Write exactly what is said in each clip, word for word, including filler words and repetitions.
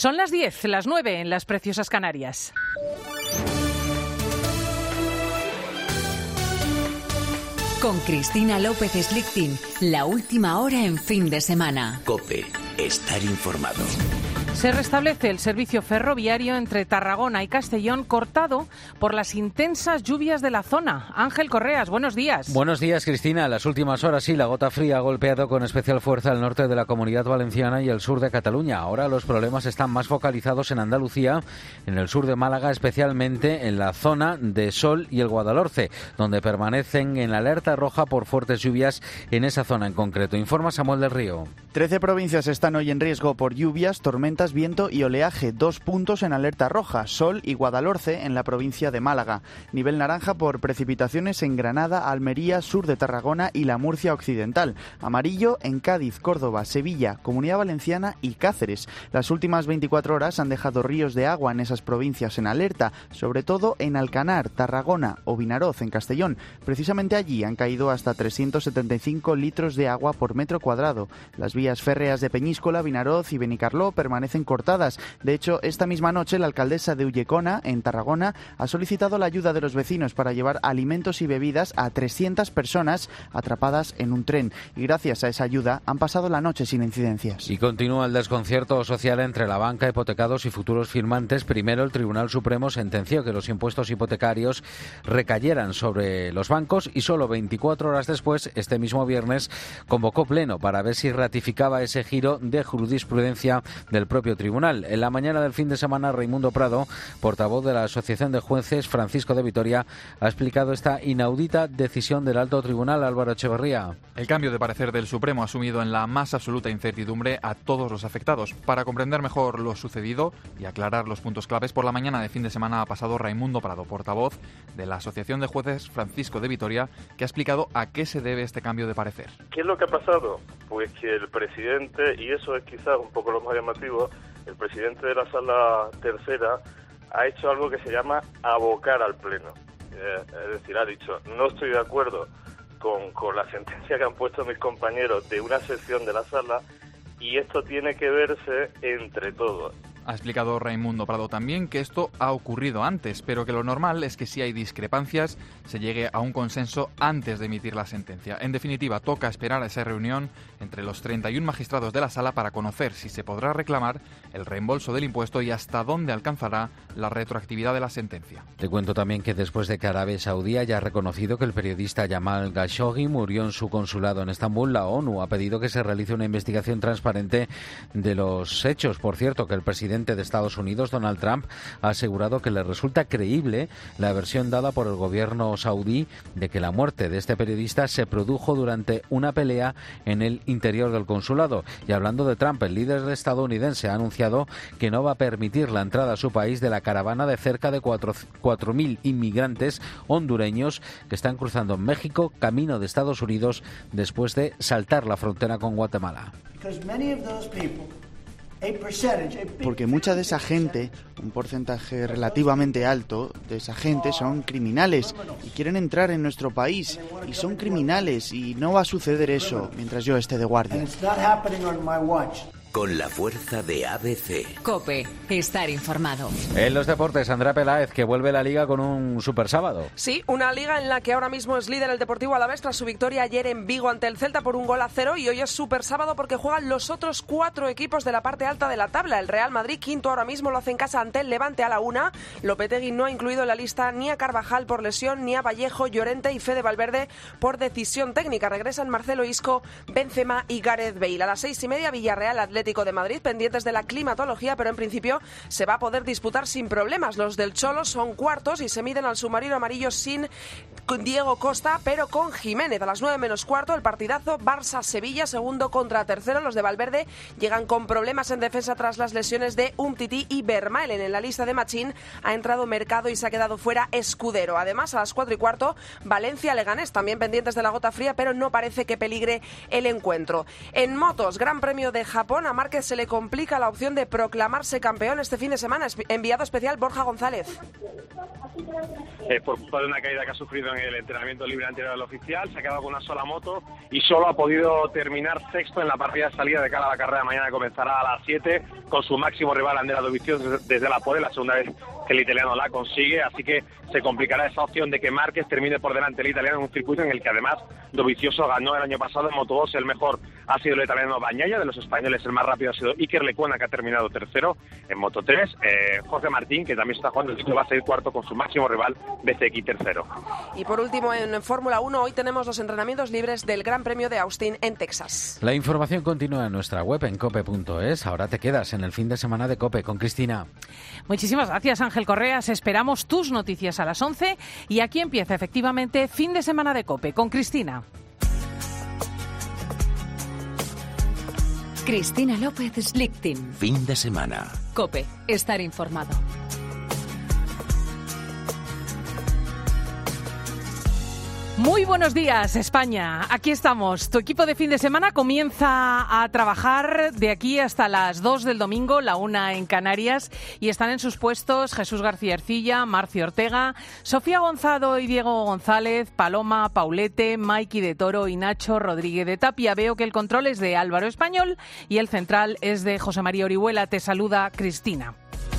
Son las diez, las nueve en las preciosas Canarias. Con Cristina López Slichting, la última hora en fin de semana. COPE, estar informado. Se restablece el servicio ferroviario entre Tarragona y Castellón, cortado por las intensas lluvias de la zona. Ángel Correas, buenos días. Buenos días, Cristina. Las últimas horas sí, la gota fría ha golpeado con especial fuerza el norte de la Comunidad Valenciana y el sur de Cataluña. Ahora los problemas están más focalizados en Andalucía, en el sur de Málaga, especialmente en la zona de Sol y el Guadalhorce, donde permanecen en alerta roja por fuertes lluvias en esa zona en concreto. Informa Samuel del Río. Trece provincias están hoy en riesgo por lluvias, tormentas, viento y oleaje. Dos puntos en alerta roja, Sol y Guadalhorce en la provincia de Málaga. Nivel naranja por precipitaciones en Granada, Almería, sur de Tarragona y la Murcia occidental. Amarillo en Cádiz, Córdoba, Sevilla, Comunidad Valenciana y Cáceres. Las últimas veinticuatro horas han dejado ríos de agua en esas provincias en alerta, sobre todo en Alcanar, Tarragona o Vinaroz en Castellón. Precisamente allí han caído hasta trescientos setenta y cinco litros de agua por metro cuadrado. Las vías férreas de Peñíscola, Vinaroz y Benicarló permanecen cortadas. De hecho, esta misma noche la alcaldesa de Ullecona, en Tarragona, ha solicitado la ayuda de los vecinos para llevar alimentos y bebidas a trescientas personas atrapadas en un tren. Y gracias a esa ayuda han pasado la noche sin incidencias. Y continúa el desconcierto social entre la banca, hipotecados y futuros firmantes. Primero, el Tribunal Supremo sentenció que los impuestos hipotecarios recayeran sobre los bancos y solo veinticuatro horas después, este mismo viernes, convocó pleno para ver si ratificaba ese giro de jurisprudencia del propio tribunal. En la mañana del fin de semana, Raimundo Prado, portavoz de la Asociación de Jueces Francisco de Vitoria, ha explicado esta inaudita decisión del Alto Tribunal. Álvaro Echeverría. El cambio de parecer del Supremo ha sumido en la más absoluta incertidumbre a todos los afectados. Para comprender mejor lo sucedido y aclarar los puntos claves, por la mañana de fin de semana ha pasado Raimundo Prado, portavoz de la Asociación de Jueces Francisco de Vitoria, que ha explicado a qué se debe este cambio de parecer. ¿Qué es lo que ha pasado? Pues que el presidente, y eso es quizás un poco lo más llamativo, el presidente de la Sala Tercera ha hecho algo que se llama abocar al Pleno. Eh, es decir, ha dicho, no estoy de acuerdo con, con la sentencia que han puesto mis compañeros de una sección de la Sala y esto tiene que verse entre todos. Ha explicado Raimundo Prado también que esto ha ocurrido antes, pero que lo normal es que si hay discrepancias se llegue a un consenso antes de emitir la sentencia. En definitiva, toca esperar a esa reunión entre los treinta y uno magistrados de la sala para conocer si se podrá reclamar el reembolso del impuesto y hasta dónde alcanzará la retroactividad de la sentencia. Te cuento también que después de que Arabia Saudí haya reconocido que el periodista Jamal Khashoggi murió en su consulado en Estambul, la ONU ha pedido que se realice una investigación transparente de los hechos. Por cierto, que el presidente El presidente de Estados Unidos, Donald Trump, ha asegurado que le resulta creíble la versión dada por el gobierno saudí de que la muerte de este periodista se produjo durante una pelea en el interior del consulado. Y hablando de Trump, el líder estadounidense ha anunciado que no va a permitir la entrada a su país de la caravana de cerca de cuatro mil inmigrantes hondureños que están cruzando México camino de Estados Unidos después de saltar la frontera con Guatemala. Porque mucha de esa gente, un porcentaje relativamente alto de esa gente son criminales y quieren entrar en nuestro país y son criminales y no va a suceder eso mientras yo esté de guardia. Con la fuerza de A B C. COPE, estar informado. En los deportes, Andrea Peláez, que vuelve la Liga con un super sábado. Sí, una Liga en la que ahora mismo es líder el Deportivo Alavés tras su victoria ayer en Vigo ante el Celta por un gol a cero, y hoy es super sábado porque juegan los otros cuatro equipos de la parte alta de la tabla. El Real Madrid, quinto ahora mismo, lo hace en casa ante el Levante a la una. Lopetegui no ha incluido en la lista ni a Carvajal por lesión, ni a Vallejo, Llorente y Fede Valverde por decisión técnica. Regresan Marcelo Isco, Benzema y Gareth Bale. A las seis y media, Villarreal Atlético de Madrid, pendientes de la climatología, pero en principio se va a poder disputar sin problemas. Los del Cholo son cuartos y se miden al submarino amarillo sin Diego Costa, pero con Jiménez. A las nueve menos cuarto, el partidazo Barça-Sevilla, segundo contra tercero. Los de Valverde llegan con problemas en defensa tras las lesiones de Umtiti y Vermaelen. En la lista de Machín ha entrado Mercado y se ha quedado fuera Escudero. Además, a las cuatro y cuarto, Valencia-Leganés, también pendientes de la gota fría, pero no parece que peligre el encuentro. En motos, Gran Premio de Japón, A Márquez se le complica la opción de proclamarse campeón este fin de semana. Enviado especial Borja González. Eh, por culpa de una caída que ha sufrido en el entrenamiento libre anterior al oficial, se ha quedado con una sola moto y solo ha podido terminar sexto en la partida de salida de cara a la carrera. Mañana comenzará a las siete con su máximo rival Andrea Dovizioso desde la pole, la segunda vez que el italiano la consigue, así que se complicará esa opción de que Márquez termine por delante el italiano en un circuito en el que además Dovizioso ganó el año pasado en Moto dos. El mejor ha sido el italiano Bagnaia, de los españoles el más rápido ha sido Iker Lecuona, que ha terminado tercero en Moto tres. Eh, Jorge Martín, que también está jugando el título, va a ser cuarto con su máximo rival B C X tercero. Y por último, en Fórmula uno, hoy tenemos los entrenamientos libres del Gran Premio de Austin en Texas. La información continúa en nuestra web en cope punto es. Ahora te quedas en el fin de semana de COPE con Cristina. Muchísimas gracias, Ángel Correas. Esperamos tus noticias a las once y aquí empieza efectivamente fin de semana de COPE con Cristina. Cristina López Slichting. Fin de semana. COPE. Estar informado. Muy buenos días, España. Aquí estamos. Tu equipo de fin de semana comienza a trabajar de aquí hasta las dos del domingo, la una en Canarias, y están en sus puestos Jesús García Ercilla, Marcio Ortega, Sofía Gonzalo y Diego González, Paloma Paulete, Maiki de Toro y Nacho Rodríguez de Tapia. Veo que el control es de Álvaro Español y el central es de José María Orihuela. Te saluda Cristina.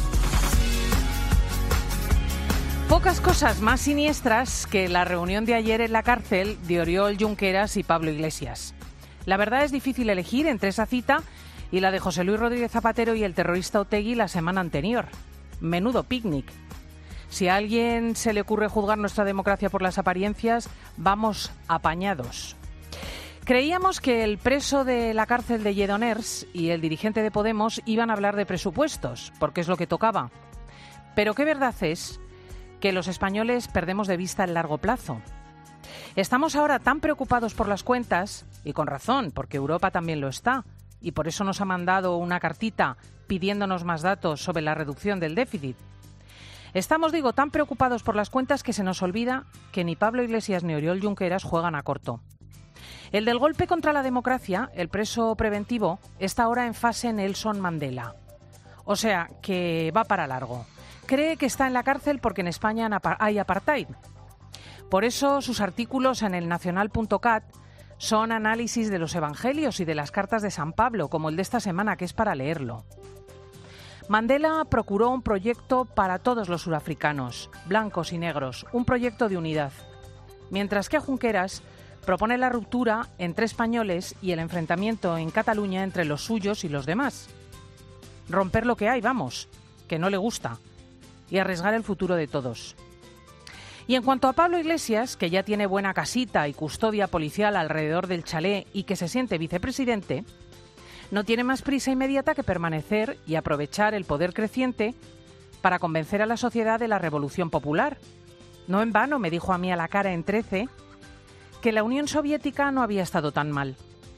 Pocas cosas más siniestras que la reunión de ayer en la cárcel de Oriol Junqueras y Pablo Iglesias. La verdad es difícil elegir entre esa cita y la de José Luis Rodríguez Zapatero y el terrorista Otegi la semana anterior. Menudo picnic. Si a alguien se le ocurre juzgar nuestra democracia por las apariencias, vamos apañados. Creíamos que el preso de la cárcel de Lledoners y el dirigente de Podemos iban a hablar de presupuestos, porque es lo que tocaba. Pero qué verdad es que los españoles perdemos de vista el largo plazo. Estamos ahora tan preocupados por las cuentas, y con razón, porque Europa también lo está, y por eso nos ha mandado una cartita pidiéndonos más datos sobre la reducción del déficit. Estamos, digo, tan preocupados por las cuentas que se nos olvida que ni Pablo Iglesias ni Oriol Junqueras juegan a corto. El del golpe contra la democracia, el preso preventivo, está ahora en fase Nelson Mandela. O sea, que va para largo. Cree que está en la cárcel porque en España hay apartheid. Por eso sus artículos en el nacional punto cat son análisis de los evangelios y de las cartas de San Pablo, como el de esta semana, que es para leerlo. Mandela procuró un proyecto para todos los surafricanos, blancos y negros, un proyecto de unidad. Mientras que Junqueras propone la ruptura entre españoles y el enfrentamiento en Cataluña entre los suyos y los demás. Romper lo que hay, vamos, que no le gusta, y arriesgar el futuro de todos. Y en cuanto a Pablo Iglesias, que ya tiene buena casita y custodia policial alrededor del chalet y que se siente vicepresidente, no tiene más prisa inmediata que permanecer y aprovechar el poder creciente para convencer a la sociedad de la revolución popular. No en vano me dijo a mí a la cara en trece que la Unión Soviética no había estado tan mal.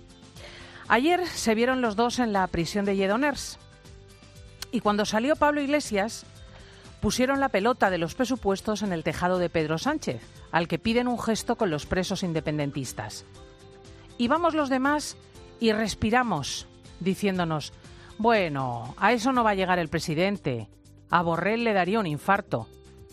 Ayer se vieron los dos en la prisión de Lledoners y cuando salió Pablo Iglesias pusieron la pelota de los presupuestos en el tejado de Pedro Sánchez, al que piden un gesto con los presos independentistas. Y vamos los demás y respiramos, diciéndonos, bueno, a eso no va a llegar el presidente, a Borrell le daría un infarto.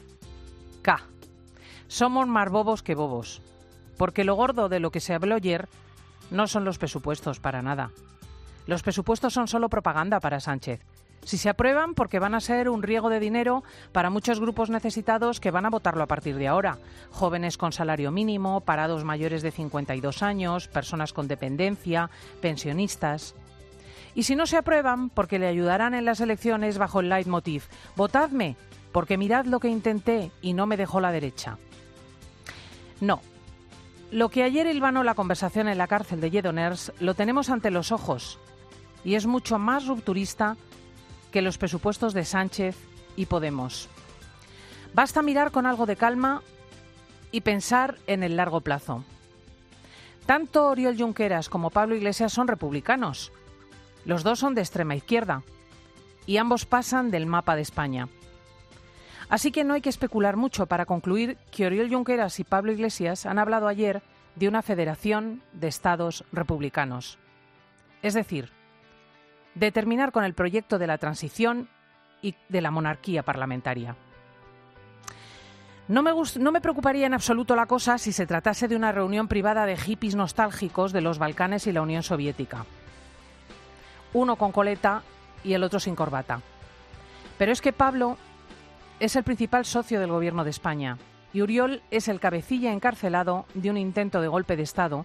K. Somos más bobos que bobos, porque lo gordo de lo que se habló ayer no son los presupuestos para nada. Los presupuestos son solo propaganda para Sánchez. Si se aprueban, porque van a ser un riego de dinero para muchos grupos necesitados que van a votarlo a partir de ahora. Jóvenes con salario mínimo, parados mayores de cincuenta y dos años, personas con dependencia, pensionistas. Y si no se aprueban, porque le ayudarán en las elecciones bajo el leitmotiv: votadme, porque mirad lo que intenté y no me dejó la derecha. No. Lo que ayer hilvanó la conversación en la cárcel de Lledoners lo tenemos ante los ojos y es mucho más rupturista que los presupuestos de Sánchez y Podemos. Basta mirar con algo de calma y pensar en el largo plazo. Tanto Oriol Junqueras como Pablo Iglesias son republicanos. Los dos son de extrema izquierda y ambos pasan del mapa de España. Así que no hay que especular mucho para concluir que Oriol Junqueras y Pablo Iglesias han hablado ayer de una federación de estados republicanos. Es decir, de terminar con el proyecto de la transición y de la monarquía parlamentaria. No me, gust- no me preocuparía en absoluto la cosa si se tratase de una reunión privada de hippies nostálgicos de los Balcanes y la Unión Soviética. Uno con coleta y el otro sin corbata. Pero es que Pablo es el principal socio del Gobierno de España y Oriol es el cabecilla encarcelado de un intento de golpe de Estado,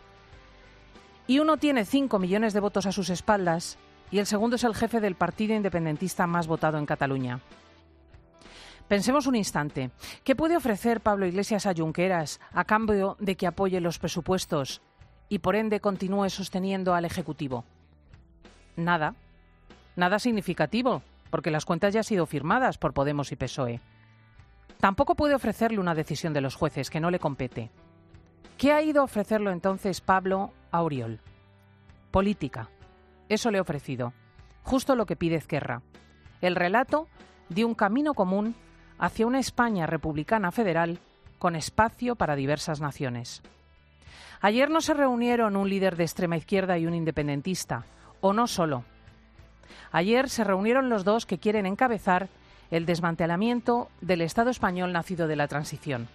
y uno tiene cinco millones de votos a sus espaldas y el segundo es el jefe del partido independentista más votado en Cataluña. Pensemos un instante. ¿Qué puede ofrecer Pablo Iglesias a Junqueras a cambio de que apoye los presupuestos y por ende continúe sosteniendo al Ejecutivo? Nada. Nada significativo, porque las cuentas ya han sido firmadas por Podemos y P S O E. Tampoco puede ofrecerle una decisión de los jueces que no le compete. ¿Qué ha ido a ofrecerlo entonces Pablo a Oriol? Política. Eso le ha ofrecido. Justo lo que pide Ezquerra. El relato de un camino común hacia una España republicana federal con espacio para diversas naciones. Ayer no se reunieron un líder de extrema izquierda y un independentista, o no solo. Ayer se reunieron los dos que quieren encabezar el desmantelamiento del Estado español nacido de la transición.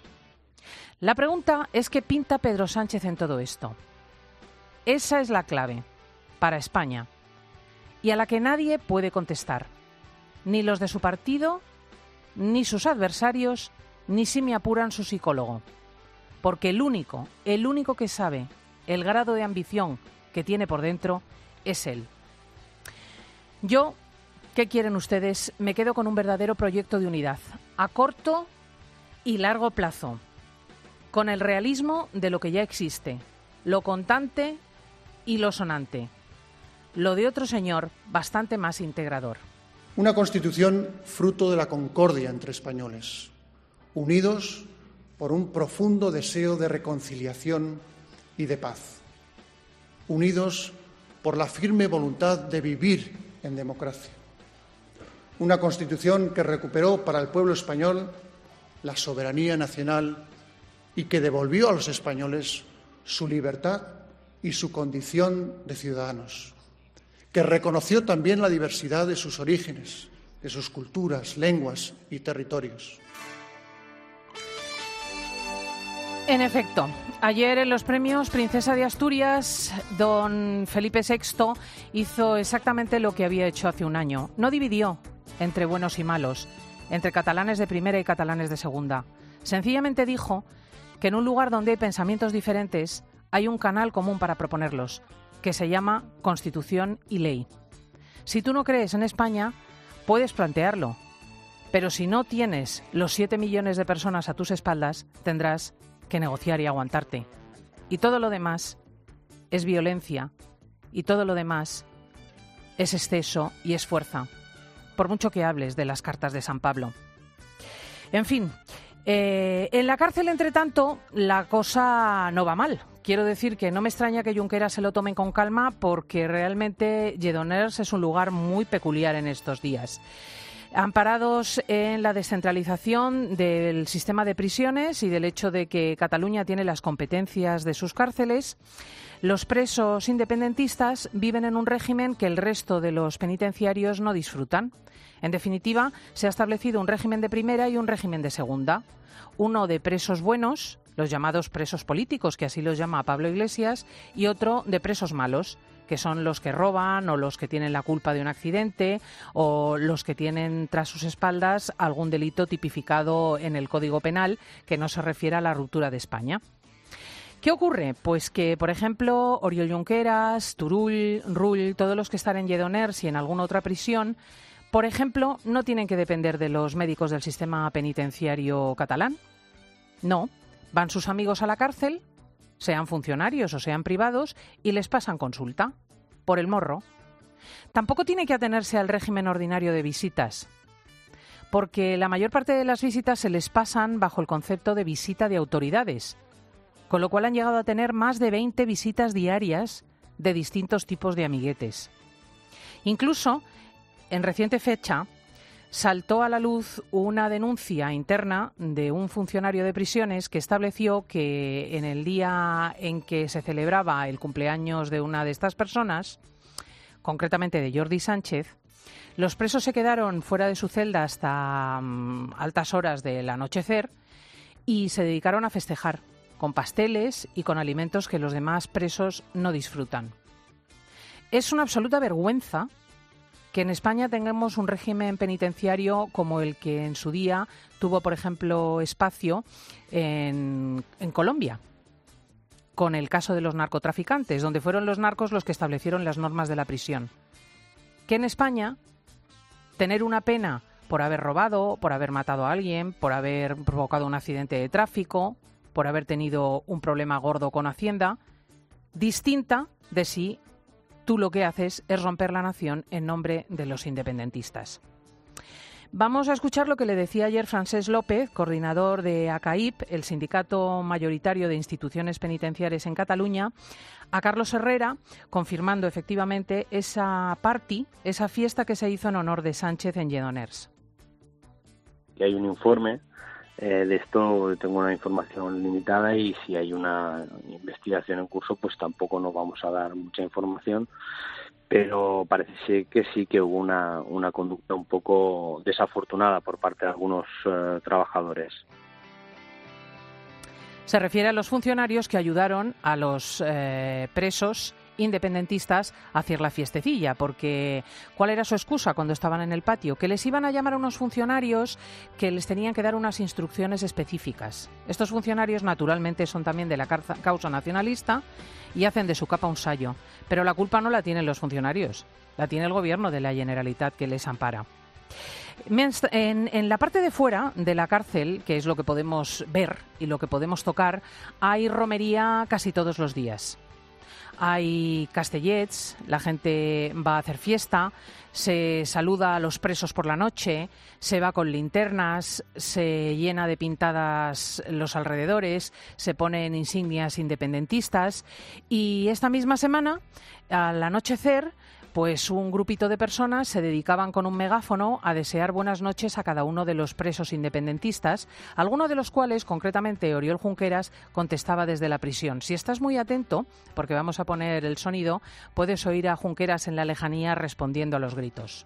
La pregunta es ¿qué pinta Pedro Sánchez en todo esto? Esa es la clave para España y a la que nadie puede contestar, ni los de su partido, ni sus adversarios, ni si me apuran su psicólogo, porque el único, el único que sabe el grado de ambición que tiene por dentro es él. Yo, ¿qué quieren ustedes? Me quedo con un verdadero proyecto de unidad, a corto y largo plazo, con el realismo de lo que ya existe, lo contante y lo sonante, lo de otro señor bastante más integrador. Una Constitución fruto de la concordia entre españoles, unidos por un profundo deseo de reconciliación y de paz, unidos por la firme voluntad de vivir en democracia. Una Constitución que recuperó para el pueblo español la soberanía nacional y que devolvió a los españoles su libertad y su condición de ciudadanos, que reconoció también la diversidad de sus orígenes, de sus culturas, lenguas y territorios. En efecto, ayer en los premios Princesa de Asturias, don Felipe sexto hizo exactamente lo que había hecho hace un año. No dividió entre buenos y malos, entre catalanes de primera y catalanes de segunda. Sencillamente dijo que en un lugar donde hay pensamientos diferentes hay un canal común para proponerlos, que se llama Constitución y Ley. Si tú no crees en España, puedes plantearlo, pero si no tienes los siete millones de personas a tus espaldas, tendrás que negociar y aguantarte. Y todo lo demás es violencia, y todo lo demás es exceso y es fuerza, por mucho que hables de las cartas de San Pablo. En fin, eh, en la cárcel, entre tanto, la cosa no va mal. Quiero decir que no me extraña que Junqueras se lo tomen con calma porque realmente Lledoners es un lugar muy peculiar en estos días. Amparados en la descentralización del sistema de prisiones y del hecho de que Cataluña tiene las competencias de sus cárceles, los presos independentistas viven en un régimen que el resto de los penitenciarios no disfrutan. En definitiva, se ha establecido un régimen de primera y un régimen de segunda. Uno de presos buenos, los llamados presos políticos, que así los llama Pablo Iglesias, y otro de presos malos, que son los que roban o los que tienen la culpa de un accidente o los que tienen tras sus espaldas algún delito tipificado en el Código Penal que no se refiere a la ruptura de España. ¿Qué ocurre? Pues que, por ejemplo, Oriol Junqueras, Turull, Rull, todos los que están en Lledoners y en alguna otra prisión, por ejemplo, no tienen que depender de los médicos del sistema penitenciario catalán. No, van sus amigos a la cárcel, sean funcionarios o sean privados, y les pasan consulta, por el morro. Tampoco tiene que atenerse al régimen ordinario de visitas, porque la mayor parte de las visitas se les pasan bajo el concepto de visita de autoridades, con lo cual han llegado a tener más de veinte visitas diarias de distintos tipos de amiguetes. Incluso, en reciente fecha, saltó a la luz una denuncia interna de un funcionario de prisiones que estableció que en el día en que se celebraba el cumpleaños de una de estas personas, concretamente de Jordi Sánchez, los presos se quedaron fuera de su celda hasta um, altas horas del anochecer y se dedicaron a festejar con pasteles y con alimentos que los demás presos no disfrutan. Es una absoluta vergüenza que en España tengamos un régimen penitenciario como el que en su día tuvo, por ejemplo, espacio en, en Colombia, con el caso de los narcotraficantes, donde fueron los narcos los que establecieron las normas de la prisión. Que en España tener una pena por haber robado, por haber matado a alguien, por haber provocado un accidente de tráfico, por haber tenido un problema gordo con Hacienda, distinta de si tú lo que haces es romper la nación en nombre de los independentistas. Vamos a escuchar lo que le decía ayer Francesc López, coordinador de A C A I P, el sindicato mayoritario de instituciones penitenciarias en Cataluña, a Carlos Herrera, confirmando efectivamente esa party, esa fiesta que se hizo en honor de Sánchez en Lledoners. Y hay un informe, eh, de esto tengo una información limitada y si hay una investigación en curso pues tampoco nos vamos a dar mucha información, pero parece ser que sí que hubo una, una conducta un poco desafortunada por parte de algunos eh, trabajadores. Se refiere a los funcionarios que ayudaron a los eh, presos independentistas a hacer la fiestecilla, porque ¿cuál era su excusa cuando estaban en el patio? Que les iban a llamar a unos funcionarios que les tenían que dar unas instrucciones específicas. Estos funcionarios naturalmente son también de la causa nacionalista y hacen de su capa un sayo, pero la culpa no la tienen los funcionarios, la tiene el gobierno de la Generalitat que les ampara. En, en la parte de fuera de la cárcel, que es lo que podemos ver y lo que podemos tocar, hay romería casi todos los días. Hay castellets, la gente va a hacer fiesta, se saluda a los presos por la noche, se va con linternas, se llena de pintadas los alrededores, se ponen insignias independentistas y esta misma semana, al anochecer, pues un grupito de personas se dedicaban con un megáfono a desear buenas noches a cada uno de los presos independentistas, alguno de los cuales, concretamente Oriol Junqueras, contestaba desde la prisión. Si estás muy atento, porque vamos a poner el sonido, puedes oír a Junqueras en la lejanía respondiendo a los gritos.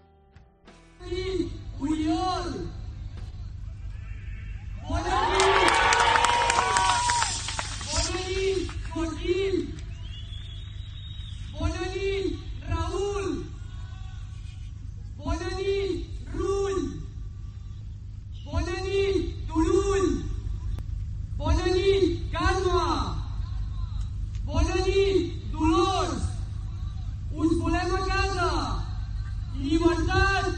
¡Oriol! Raúl, bona nit, Rull, bona nit, Turull, bona nit, Carme, bona nit, Dolors, us volem a casa, llibertat.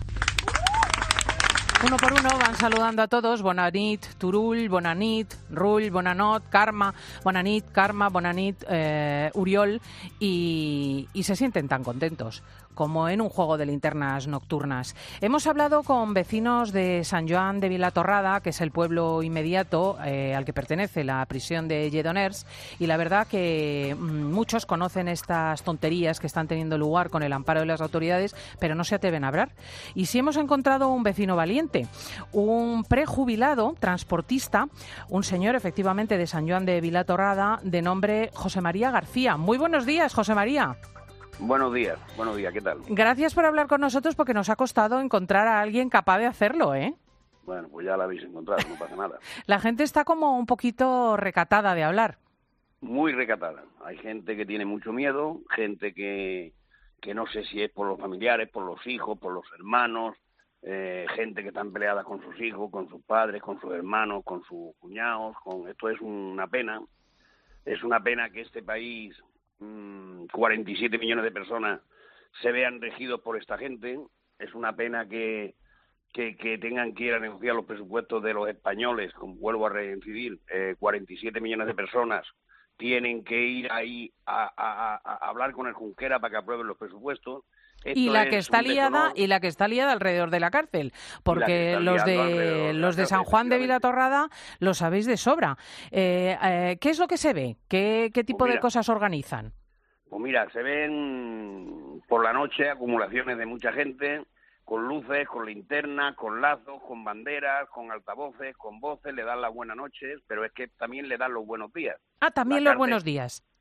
Uno por uno van saludando a todos. Bona nit, Turull, bona nit, Rull, bona not, Carme, bona nit, Carme, bona nit, eh, Oriol, y, y se sienten tan contentos como en un juego de linternas nocturnas. Hemos hablado con vecinos de San Joan de Vilatorrada, que es el pueblo inmediato eh, al que pertenece la prisión de Lledoners, y la verdad que mmm, muchos conocen estas tonterías que están teniendo lugar con el amparo de las autoridades, pero no se atreven a hablar. Y si hemos encontrado un vecino valiente, un prejubilado transportista, un señor efectivamente de San Joan de Vilatorrada, de nombre José María García. Muy buenos días, José María. Buenos días, buenos días, ¿qué tal? Gracias por hablar con nosotros porque nos ha costado encontrar a alguien capaz de hacerlo, ¿eh? Bueno, pues ya la habéis encontrado, no pasa nada. La gente está como un poquito recatada de hablar. Muy recatada. Hay gente que tiene mucho miedo, gente que, que no sé si es por los familiares, por los hijos, por los hermanos, eh, gente que están peleadas con sus hijos, con sus padres, con sus hermanos, con sus cuñados. Con... Esto es una pena. Es una pena que este país, cuarenta y siete millones de personas, se vean regidos por esta gente. Es una pena que, que, que tengan que ir a negociar los presupuestos de los españoles, como vuelvo a reincidir, eh, cuarenta y siete millones de personas tienen que ir ahí a, a, a hablar con el Junquera para que aprueben los presupuestos. Esto y la que está liada y la que está liada alrededor de la cárcel, porque los de, de los de San Juan de Vilatorrada lo sabéis de sobra. Eh, eh, ¿Qué es lo que se ve? ¿Qué, qué tipo pues mira, de cosas organizan? Pues mira, se ven por la noche acumulaciones de mucha gente, con luces, con linternas, con lazos, con banderas, con altavoces, con voces, le dan las buenas noches, pero es que también le dan los buenos días. Ah, también la los cárcel, buenos días.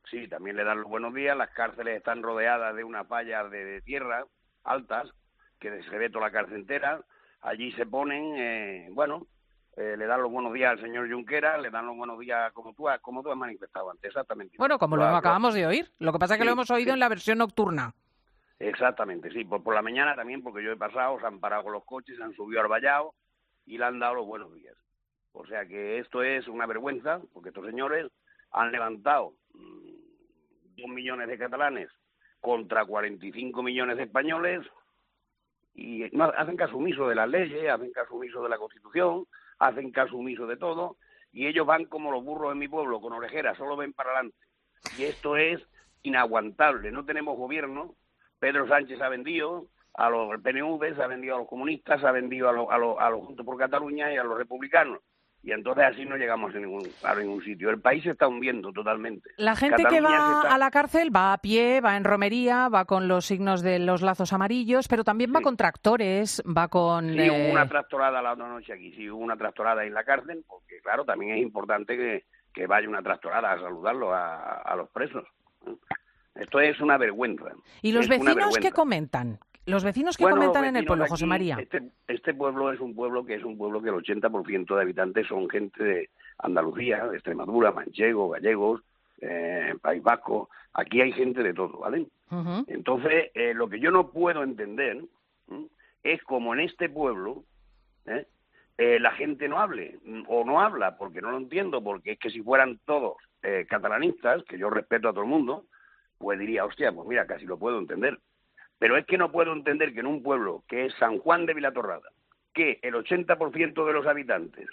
Sí, también le dan los buenos días. Las cárceles están rodeadas de unas vallas de, de tierra altas, que se ve toda la cárcel entera. Allí se ponen, eh, bueno, eh, le dan los buenos días al señor Junqueras, le dan los buenos días como tú has, como tú has manifestado antes, exactamente. Bueno, como lo, lo acabamos de oír. Lo que pasa es que sí, lo hemos oído sí. en la versión nocturna. Exactamente, sí. Por, por la mañana también, porque yo he pasado, se han parado con los coches, se han subido al vallado y le han dado los buenos días. O sea que esto es una vergüenza, porque estos señores han levantado mmm, dos millones de catalanes contra cuarenta y cinco millones de españoles y no hacen caso omiso de las leyes, hacen caso omiso de la Constitución, hacen caso omiso de todo, y ellos van como los burros en mi pueblo, con orejeras, solo ven para adelante. Y esto es inaguantable, no tenemos gobierno. Pedro Sánchez ha vendido a los el P N V, se ha vendido a los comunistas, se ha vendido a los a los, a los Juntos por Cataluña y a los republicanos. Y entonces así no llegamos a ningún, a ningún sitio. El país se está hundiendo totalmente. La gente Cataluña que va está... a la cárcel va a pie, va en romería, va con los signos de los lazos amarillos, pero también va sí. con tractores, va con... Sí, eh... hubo una tractorada la otra noche aquí, sí, hubo una tractorada en la cárcel, porque claro, también es importante que, que vaya una tractorada a saludarlo a, a los presos. Esto es una vergüenza. ¿Y los es vecinos qué comentan? Los vecinos que bueno, comentan los en el pueblo, aquí, José María. Este, este pueblo es un pueblo que es un pueblo que el ochenta por ciento de habitantes son gente de Andalucía, de Extremadura, manchego, gallegos, eh, País Vasco. Aquí hay gente de todo, ¿vale? Uh-huh. Entonces, eh, lo que yo no puedo entender ¿eh? es como en este pueblo ¿eh? Eh, la gente no hable, o no habla, porque no lo entiendo, porque es que si fueran todos eh, catalanistas, que yo respeto a todo el mundo, pues diría, hostia, pues mira, casi lo puedo entender. Pero es que no puedo entender que en un pueblo que es San Juan de Vilatorrada, que el ochenta por ciento de los habitantes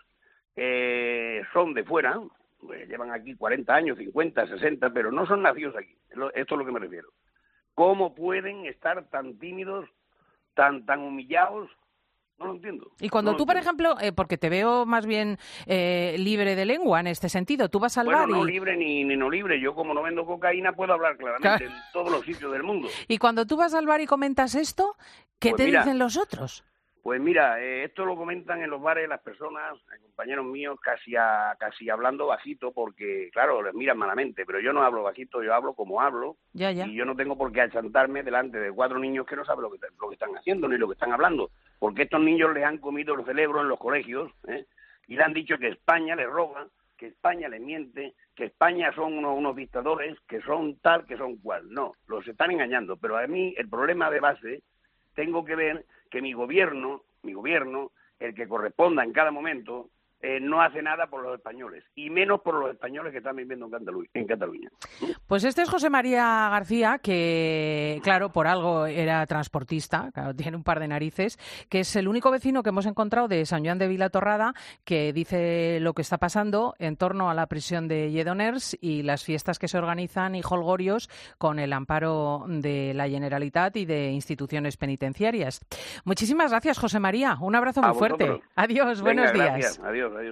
eh, son de fuera, pues llevan aquí cuarenta años, cincuenta, sesenta, pero no son nacidos aquí. Esto es lo que me refiero. ¿Cómo pueden estar tan tímidos, tan tan humillados? No lo entiendo. Y cuando no tú, por ejemplo, eh, porque te veo más bien eh, libre de lengua en este sentido, tú vas al bueno, bar y... no libre ni, ni no libre. Yo, como no vendo cocaína, puedo hablar claramente claro. en todos los sitios del mundo. Y cuando tú vas al bar y comentas esto, ¿qué pues te mira, dicen los otros? Pues mira, eh, esto lo comentan en los bares las personas, compañeros míos, casi a, casi hablando bajito, porque, claro, les miran malamente, pero yo no hablo bajito, yo hablo como hablo, ya, ya. y yo no tengo por qué achantarme delante de cuatro niños que no saben lo que, lo que están haciendo ni lo que están hablando, porque estos niños les han comido el cerebro en los colegios, ¿eh? y le han dicho que España les roba, que España les miente, que España son unos, unos dictadores, que son tal, que son cual. No, los están engañando, pero a mí el problema de base tengo que ver que mi gobierno, mi gobierno, el que corresponda en cada momento, eh, no hace nada por los españoles, y menos por los españoles que están viviendo en Cataluña. En Cataluña. Pues este es José María García, que, claro, por algo era transportista, claro, tiene un par de narices, que es el único vecino que hemos encontrado de San Juan de Vilatorrada, que dice lo que está pasando en torno a la prisión de Lledoners y las fiestas que se organizan y holgorios con el amparo de la Generalitat y de instituciones penitenciarias. Muchísimas gracias, José María. Un abrazo muy fuerte. Adiós, Venga, buenos días. Gracias. Adiós. Adiós.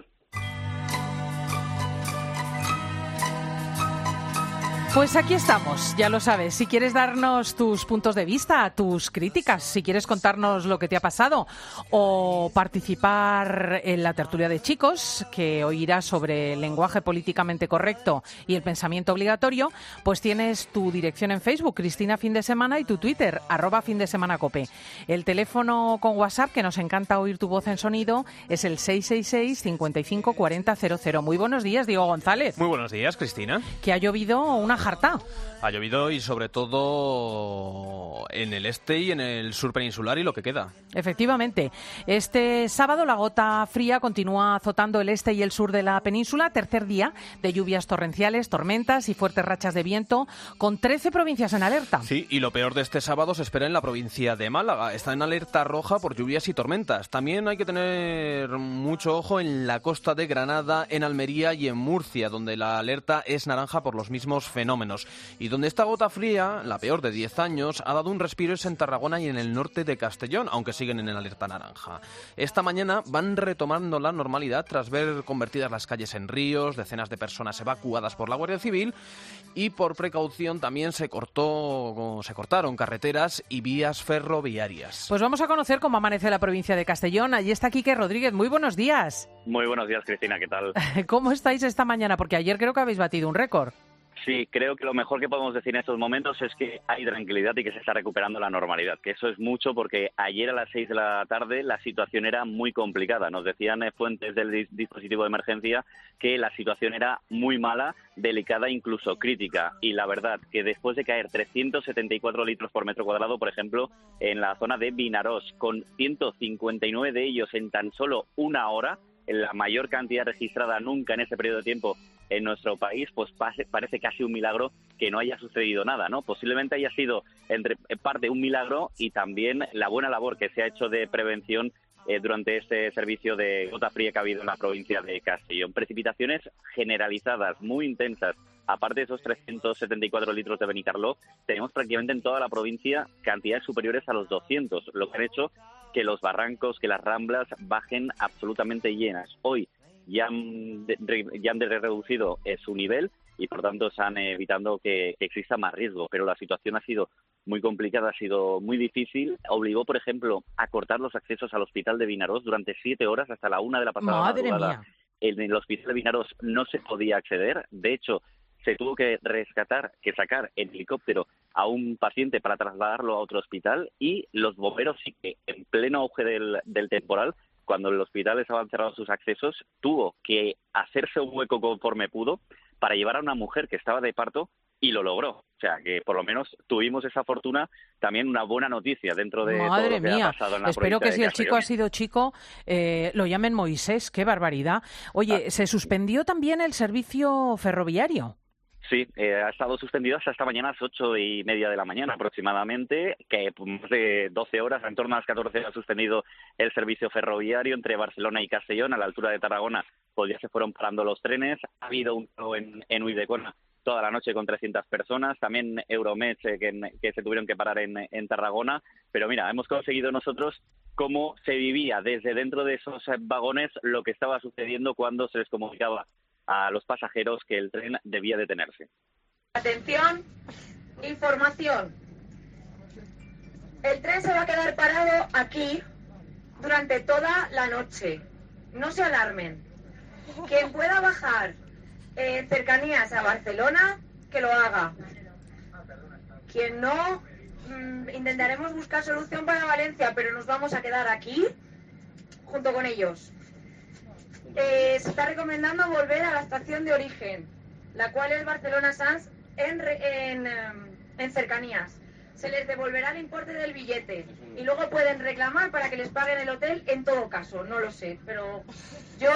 Pues aquí estamos, ya lo sabes. Si quieres darnos tus puntos de vista, tus críticas, si quieres contarnos lo que te ha pasado o participar en la tertulia de chicos, que hoy irá sobre el lenguaje políticamente correcto y el pensamiento obligatorio, pues tienes tu dirección en Facebook, Cristina Fin de Semana, y tu Twitter, arroba Fin de Semana Cope. El teléfono con WhatsApp, que nos encanta oír tu voz en sonido, es el seis seis seis, cinco cinco cuatro cero cero cero. Muy buenos días, Diego González. Muy buenos días, Cristina. Que ha llovido una jarta. Ha llovido y sobre todo en el este y en el sur peninsular y lo que queda. Efectivamente. Este sábado la gota fría continúa azotando el este y el sur de la península. Tercer día de lluvias torrenciales, tormentas y fuertes rachas de viento, con trece provincias en alerta. Sí, y lo peor de este sábado se espera en la provincia de Málaga. Está en alerta roja por lluvias y tormentas. También hay que tener mucho ojo en la costa de Granada, en Almería y en Murcia, donde la alerta es naranja por los mismos fenómenos. Y donde esta gota fría, la peor de diez años, ha dado un respiro es en Tarragona y en el norte de Castellón, aunque siguen en alerta naranja. Esta mañana van retomando la normalidad tras ver convertidas las calles en ríos, decenas de personas evacuadas por la Guardia Civil, y por precaución también se cortó, se cortaron carreteras y vías ferroviarias. Pues vamos a conocer cómo amanece la provincia de Castellón. Allí está Quique Rodríguez. Muy buenos días. Muy buenos días, Cristina. ¿Qué tal? ¿Cómo estáis esta mañana? Porque ayer creo que habéis batido un récord. Sí, creo que lo mejor que podemos decir en estos momentos es que hay tranquilidad y que se está recuperando la normalidad, que eso es mucho porque ayer a las seis de la tarde la situación era muy complicada. Nos decían eh, fuentes del dis- dispositivo de emergencia que la situación era muy mala, delicada, incluso crítica. Y la verdad que después de caer trescientos setenta y cuatro litros por metro cuadrado, por ejemplo, en la zona de Vinaròs, con ciento cincuenta y nueve de ellos en tan solo una hora, en la mayor cantidad registrada nunca en este periodo de tiempo en nuestro país, pues parece casi un milagro que no haya sucedido nada, ¿no? Posiblemente haya sido entre en parte un milagro y también la buena labor que se ha hecho de prevención eh, durante este servicio de gota fría que ha habido en la provincia de Castellón. Precipitaciones generalizadas, muy intensas. Aparte de esos trescientos setenta y cuatro litros de Benicarló, tenemos prácticamente en toda la provincia cantidades superiores a los doscientos, lo que han hecho que los barrancos, que las ramblas bajen absolutamente llenas. Hoy ya han, de, ya han de reducido eh, su nivel y por tanto están eh, evitando que, que exista más riesgo, pero la situación ha sido muy complicada, ha sido muy difícil. Obligó, por ejemplo, a cortar los accesos al hospital de Vinaròs durante siete horas hasta la una de la pasada Madre madrugada. mía. En el hospital de Vinaròs no se podía acceder, de hecho se tuvo que rescatar, que sacar en helicóptero a un paciente para trasladarlo a otro hospital y los bomberos sí que en pleno auge del, del temporal, cuando el hospital estaban cerrados sus accesos, tuvo que hacerse un hueco conforme pudo para llevar a una mujer que estaba de parto y lo logró. O sea, que por lo menos tuvimos esa fortuna, también una buena noticia dentro de Madre todo lo que mía. ha pasado en la Espero que provincia si de el chico Castellón. ha sido chico, eh, lo llamen Moisés. ¡Qué barbaridad! Oye, Ah. se suspendió también el servicio ferroviario. Sí, eh, ha estado suspendido hasta esta mañana a las ocho y media de la mañana aproximadamente, que por más de doce horas, en torno a las catorce, ha suspendido el servicio ferroviario entre Barcelona y Castellón. A la altura de Tarragona, pues ya se fueron parando los trenes. Ha habido un paro en, en Ulldecona toda la noche con trescientas personas, también Euromed eh, que, que se tuvieron que parar en, en Tarragona. Pero mira, hemos conseguido nosotros cómo se vivía desde dentro de esos vagones lo que estaba sucediendo cuando se les comunicaba a los pasajeros que el tren debía detenerse. Atención, información. El tren se va a quedar parado aquí durante toda la noche. No se alarmen. Quien pueda bajar en cercanías a Barcelona, que lo haga. Quien no, mmm, intentaremos buscar solución para Valencia, pero nos vamos a quedar aquí junto con ellos. Eh, se está recomendando volver a la estación de origen, la cual es Barcelona-Sants en, en, en cercanías. Se les devolverá el importe del billete y luego pueden reclamar para que les paguen el hotel en todo caso, no lo sé, pero yo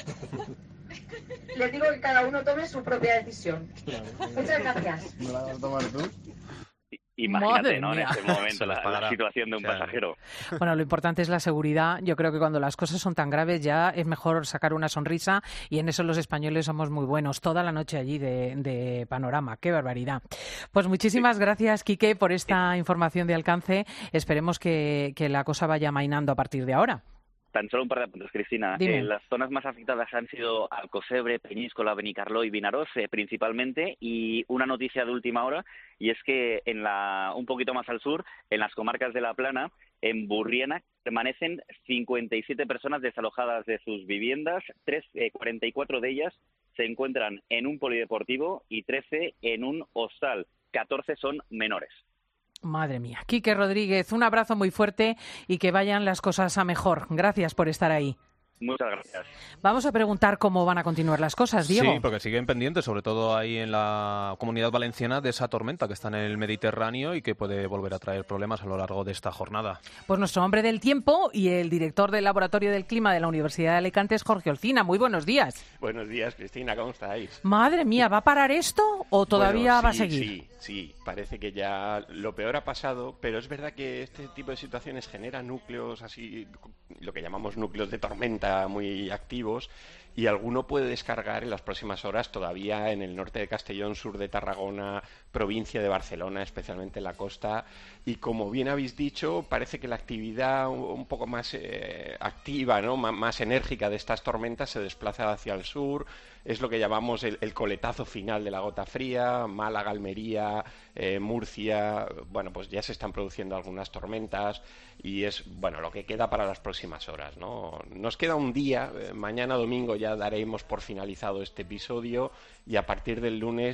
les digo que cada uno tome su propia decisión. Muchas gracias. ¿No la vas a tomar tú? Imagínate, Madre ¿no? En mía. este momento la, la situación de un pasajero. Bueno, lo importante es la seguridad. Yo creo que cuando las cosas son tan graves ya es mejor sacar una sonrisa y en eso los españoles somos muy buenos. Toda la noche allí de, de panorama. ¡Qué barbaridad! Pues muchísimas sí. gracias, Quique, por esta información de alcance. Esperemos que, que la cosa vaya amainando a partir de ahora. Tan solo un par de puntos, Cristina. Eh, las zonas más afectadas han sido Alcocebre, Peñíscola, Benicarló y Vinaròs, eh, principalmente. Y una noticia de última hora, y es que en la un poquito más al sur, en las comarcas de La Plana, en Burriana, permanecen cincuenta y siete personas desalojadas de sus viviendas. Tres, eh, cuarenta y cuatro de ellas se encuentran en un polideportivo y trece en un hostal. catorce son menores. Madre mía. Quique Rodríguez, un abrazo muy fuerte y que vayan las cosas a mejor. Gracias por estar ahí. Muchas gracias. Vamos a preguntar cómo van a continuar las cosas, Diego. Sí, porque siguen pendientes, sobre todo ahí en la Comunidad Valenciana, de esa tormenta que está en el Mediterráneo y que puede volver a traer problemas a lo largo de esta jornada. Pues nuestro hombre del tiempo y el director del Laboratorio del Clima de la Universidad de Alicante es Jorge Olcina. Muy buenos días. Buenos días, Cristina, ¿cómo estáis? Madre mía, ¿va a parar esto o todavía bueno, sí, va a seguir? Sí, sí, parece que ya lo peor ha pasado, pero es verdad que este tipo de situaciones genera núcleos así, lo que llamamos núcleos de tormenta muy activos, y alguno puede descargar en las próximas horas todavía en el norte de Castellón, sur de Tarragona, provincia de Barcelona, especialmente en la costa. Y como bien habéis dicho, parece que la actividad un poco más eh, activa, ¿no? M- más enérgica de estas tormentas se desplaza hacia el sur. Es lo que llamamos el, el coletazo final de la gota fría. Málaga, Almería, eh, Murcia, bueno, pues ya se están produciendo algunas tormentas y es, bueno, lo que queda para las próximas horas, ¿no? Nos queda un día, eh, mañana domingo ya daremos por finalizado este episodio y a partir del lunes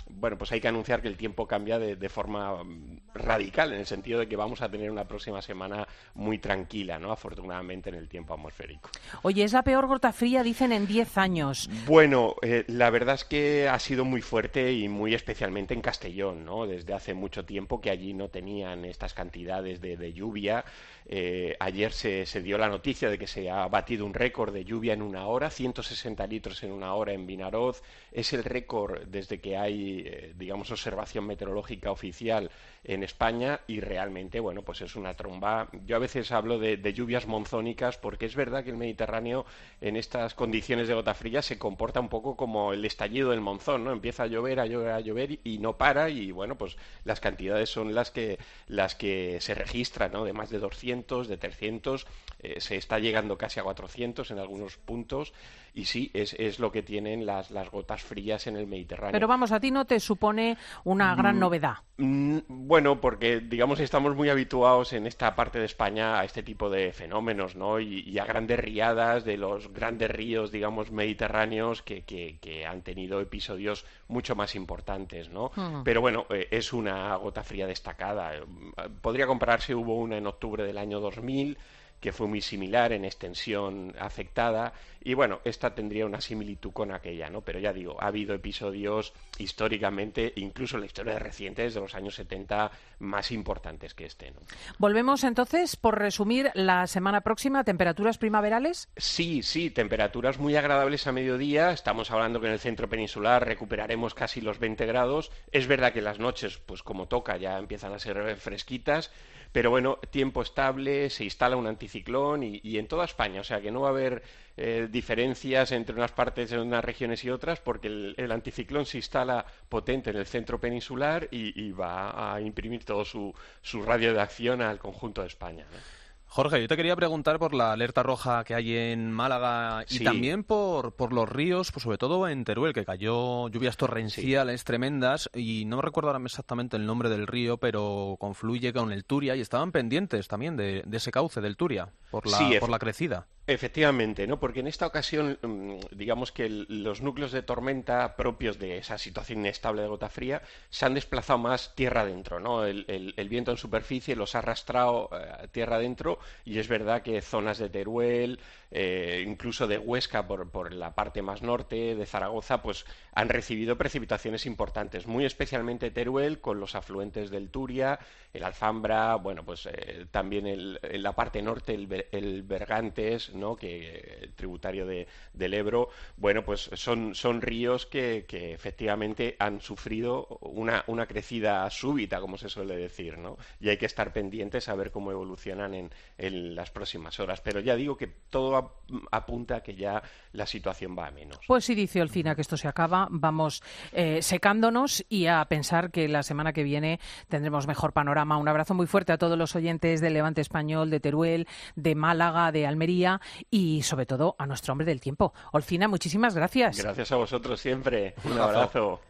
bueno, pues hay que anunciar que el tiempo cambia de, de forma radical, en el sentido de que vamos a tener una próxima semana muy tranquila, ¿no? Afortunadamente en el tiempo atmosférico. Oye, es la peor gota fría, dicen, en diez años. Bueno, eh, la verdad es que ha sido muy fuerte y muy especialmente en Castellón, ¿no? Desde hace mucho tiempo que allí no tenían estas cantidades de, de lluvia. Eh, ayer se, se dio la noticia de que se ha batido un récord de lluvia en una hora, ciento sesenta litros en una hora en Vinaroz. Es el récord desde que hay, eh, digamos, observación meteorológica oficial en España y realmente, bueno, pues es una tromba. Yo a veces hablo de, de lluvias monzónicas porque es verdad que el Mediterráneo en estas condiciones de gota fría se comporta un poco como el estallido del monzón, ¿no? Empieza a llover, a llover, a llover y no para y, bueno, pues las cantidades son las que, las que se registran, ¿no? De más de doscientos, de trescientos, eh, se está llegando casi a cuatrocientos en algunos puntos y sí, es, es lo que tienen las, las gotas frías en el Mediterráneo. Pero vamos, a ti no te supone una gran Mm, novedad. mm, Bueno, porque digamos estamos muy habituados en esta parte de España a este tipo de fenómenos, ¿no? Y, y a grandes riadas de los grandes ríos, digamos, mediterráneos que, que, que han tenido episodios mucho más importantes, ¿no? Ujú. Pero bueno, eh, es una gota fría destacada. Eh, Podría compararse, hubo una en octubre del año dos mil, que fue muy similar en extensión afectada, y bueno, esta tendría una similitud con aquella, ¿no? Pero ya digo, ha habido episodios históricamente, incluso en la historia reciente, desde los años setenta, más importantes que este, ¿no? Volvemos entonces, por resumir, la semana próxima, temperaturas primaverales. Sí, sí, temperaturas muy agradables a mediodía. Estamos hablando que en el centro peninsular recuperaremos casi los veinte grados. Es verdad que las noches, pues como toca, ya empiezan a ser fresquitas, pero bueno, tiempo estable, se instala un anticiclón y, y en toda España, o sea que no va a haber eh, diferencias entre unas partes de unas regiones y otras porque el, el anticiclón se instala potente en el centro peninsular y, y va a imprimir todo su, su radio de acción al conjunto de España, ¿no? Jorge, yo te quería preguntar por la alerta roja que hay en Málaga y Sí. también por, por los ríos, pues sobre todo en Teruel, que cayó lluvias torrenciales tremendas y no recuerdo ahora exactamente el nombre del río, pero confluye con el Turia y estaban pendientes también de, de ese cauce del Turia por la, Sí, por efe- la crecida. Efectivamente, ¿no? Porque en esta ocasión, mm, digamos que el- los núcleos de tormenta propios de esa situación inestable de gota fría se han desplazado más tierra adentro, ¿no? El, el- el viento en superficie los ha arrastrado eh, tierra adentro y es verdad que zonas de Teruel, eh, incluso de Huesca por, por la parte más norte, de Zaragoza, pues han recibido precipitaciones importantes, muy especialmente Teruel con los afluentes del Turia, el Alfambra, bueno, pues eh, también el- en la parte norte el, Ver- el Bergantes, ¿no? Que eh, tributario de, del Ebro, bueno, pues son, son ríos que, que efectivamente han sufrido una, una crecida súbita, como se suele decir, ¿no? Y hay que estar pendientes a ver cómo evolucionan en, en las próximas horas. Pero ya digo que todo ap- apunta a que ya la situación va a menos. Pues sí, dice Olcina que esto se acaba, vamos eh, secándonos y a pensar que la semana que viene tendremos mejor panorama. Un abrazo muy fuerte a todos los oyentes del Levante Español, de Teruel, de Málaga, de Almería y sobre todo a nuestro hombre del tiempo. Olcina, muchísimas gracias. Gracias a vosotros siempre. Un Un abrazo. abrazo.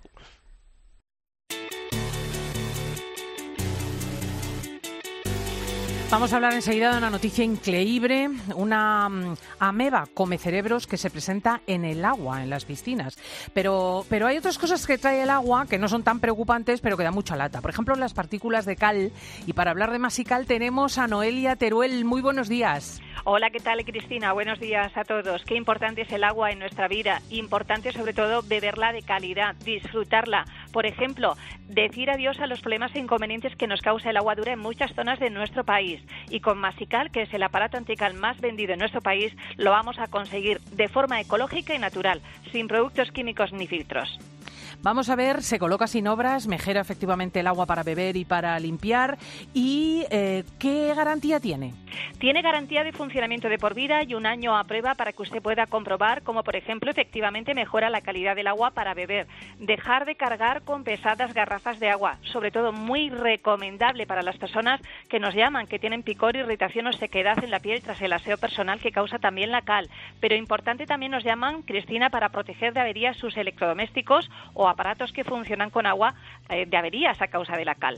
Vamos a hablar enseguida de una noticia increíble, una mm, ameba come cerebros que se presenta en el agua, en las piscinas. Pero, pero hay otras cosas que trae el agua que no son tan preocupantes, pero que da mucha lata. Por ejemplo, las partículas de cal. Y para hablar de más y cal tenemos a Noelia Teruel. Muy buenos días. Hola, ¿qué tal, Cristina? Buenos días a todos. Qué importante es el agua en nuestra vida. Importante, sobre todo, beberla de calidad, disfrutarla. Por ejemplo, decir adiós a los problemas e inconvenientes que nos causa el agua dura en muchas zonas de nuestro país. Y con Masical, que es el aparato antical más vendido en nuestro país, lo vamos a conseguir de forma ecológica y natural, sin productos químicos ni filtros. Vamos a ver, se coloca sin obras, mejora efectivamente el agua para beber y para limpiar. ¿Y eh, qué garantía tiene? Tiene garantía de funcionamiento de por vida y un año a prueba para que usted pueda comprobar cómo, por ejemplo, efectivamente mejora la calidad del agua para beber. Dejar de cargar con pesadas garrafas de agua, sobre todo muy recomendable para las personas que nos llaman, que tienen picor, irritación o sequedad en la piel tras el aseo personal que causa también la cal. Pero importante también nos llaman, Cristina, para proteger de averías sus electrodomésticos o aparatos que funcionan con agua eh, de averías a causa de la cal.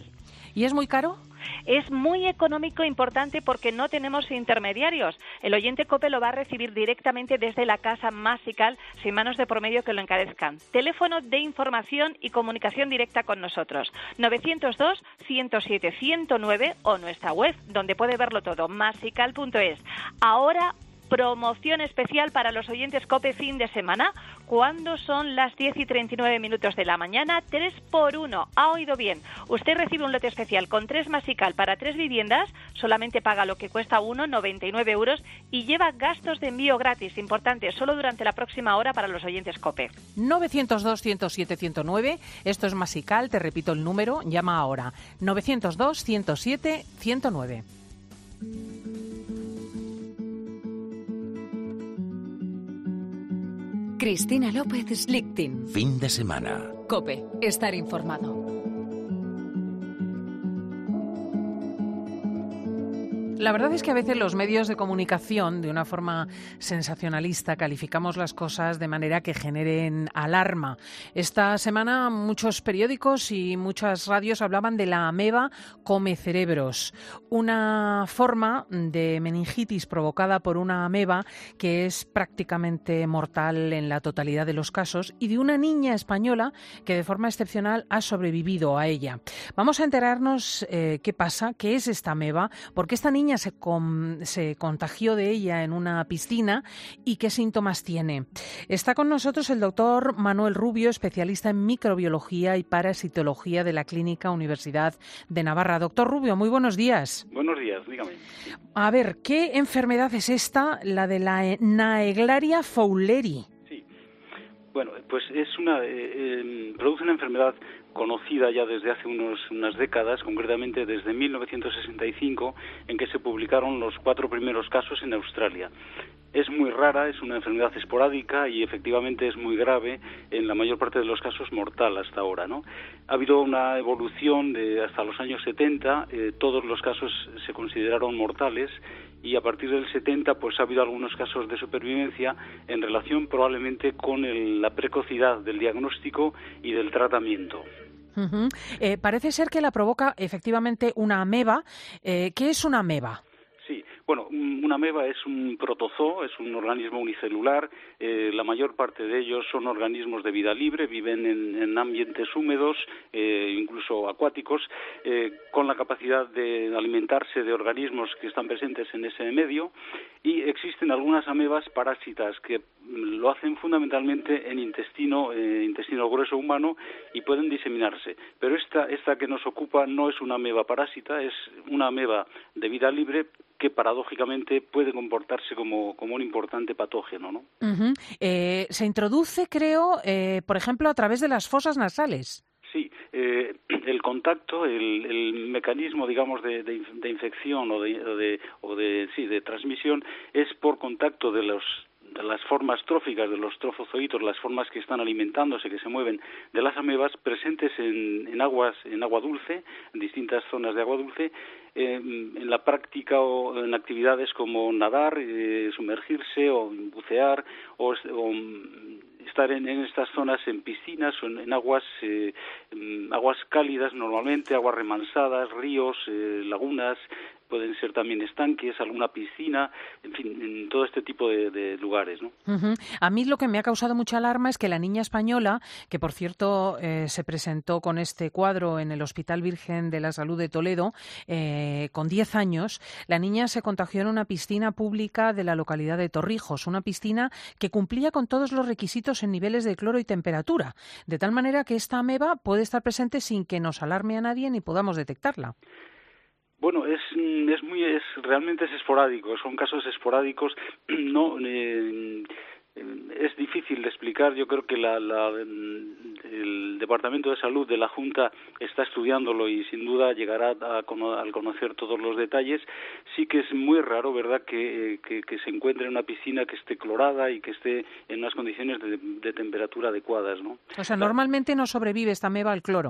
¿Y es muy caro? Es muy económico, importante, porque no tenemos intermediarios. El oyente COPE lo va a recibir directamente desde la casa Masical, sin manos de por medio que lo encarezcan. Teléfono de información y comunicación directa con nosotros, novecientos dos, ciento siete, ciento nueve, o nuestra web, donde puede verlo todo, masical punto es. Ahora, promoción especial para los oyentes COPE fin de semana, cuando son las diez y treinta y nueve minutos de la mañana, tres por uno. Ha oído bien. Usted recibe un lote especial con tres Masical para tres viviendas, solamente paga lo que cuesta uno, noventa y nueve euros, y lleva gastos de envío gratis. Importante, solo durante la próxima hora para los oyentes COPE. novecientos dos, ciento siete, ciento nueve. Esto es Masical, te repito el número, llama ahora. novecientos dos, ciento siete, ciento nueve. Cristina López Slichting. Fin de semana. COPE. Estar informado. La verdad es que a veces los medios de comunicación, de una forma sensacionalista, calificamos las cosas de manera que generen alarma. Esta semana muchos periódicos y muchas radios hablaban de la ameba come cerebros, una forma de meningitis provocada por una ameba que es prácticamente mortal en la totalidad de los casos, y de una niña española que de forma excepcional ha sobrevivido a ella. Vamos a enterarnos eh, qué pasa, qué es esta ameba, por qué esta niña Se, con, se contagió de ella en una piscina y qué síntomas tiene. Está con nosotros el doctor Manuel Rubio, especialista en microbiología y parasitología de la Clínica Universidad de Navarra. Doctor Rubio, muy buenos días. Buenos días, dígame. A ver, ¿qué enfermedad es esta, la de la Naegleria fowleri? Sí, bueno, pues es una, eh, eh, produce una enfermedad conocida ya desde hace unos, unas décadas, concretamente desde mil novecientos sesenta y cinco, en que se publicaron los cuatro primeros casos en Australia. Es muy rara, es una enfermedad esporádica y efectivamente es muy grave, en la mayor parte de los casos mortal hasta ahora, ¿no? Ha habido una evolución de hasta los años setenta, eh, todos los casos se consideraron mortales, y a partir del setenta pues ha habido algunos casos de supervivencia en relación probablemente con el, la precocidad del diagnóstico y del tratamiento. Uh-huh. Eh, parece ser que la provoca efectivamente una ameba. Eh, ¿Qué es una ameba? Sí, bueno, una ameba es un protozoo, es un organismo unicelular. Eh, la mayor parte de ellos son organismos de vida libre, viven en, en ambientes húmedos, eh, incluso acuáticos, eh, con la capacidad de alimentarse de organismos que están presentes en ese medio. Y existen algunas amebas parásitas que lo hacen fundamentalmente en intestino, eh, intestino grueso humano, y pueden diseminarse. Pero esta, esta que nos ocupa no es una ameba parásita, es una ameba de vida libre que paradójicamente puede comportarse como, como un importante patógeno, ¿no? Uh-huh. Eh, se introduce, creo, eh, por ejemplo, a través de las fosas nasales. Sí, eh, el contacto, el, el mecanismo, digamos, de, de, de infección o de, o de, o de, sí, de transmisión es por contacto de los de las formas tróficas de los trofozoitos, las formas que están alimentándose, que se mueven de las amebas, presentes en, en aguas, en agua dulce, en distintas zonas de agua dulce, eh, en la práctica o en actividades como nadar, eh, sumergirse o bucear o, o estar en, en estas zonas en piscinas o en, en aguas eh, en aguas cálidas normalmente, aguas remansadas, ríos, eh, lagunas, pueden ser también estanques, alguna piscina, en fin, en todo este tipo de, de lugares, ¿no? Uh-huh. A mí lo que me ha causado mucha alarma es que la niña española, que por cierto eh, se presentó con este cuadro en el Hospital Virgen de la Salud de Toledo, eh, con diez años, la niña se contagió en una piscina pública de la localidad de Torrijos, una piscina que cumplía con todos los requisitos en niveles de cloro y temperatura, de tal manera que esta ameba puede estar presente sin que nos alarme a nadie ni podamos detectarla. Bueno, es es muy es realmente es esporádico, son casos esporádicos, no eh, es difícil de explicar. Yo creo que la, la, el Departamento de Salud de la Junta está estudiándolo y sin duda llegará a, a conocer todos los detalles. Sí que es muy raro, ¿verdad?, que, que, que se encuentre en una piscina que esté clorada y que esté en unas condiciones de, de temperatura adecuadas, ¿no? O sea, normalmente no sobrevive esta ameba al cloro.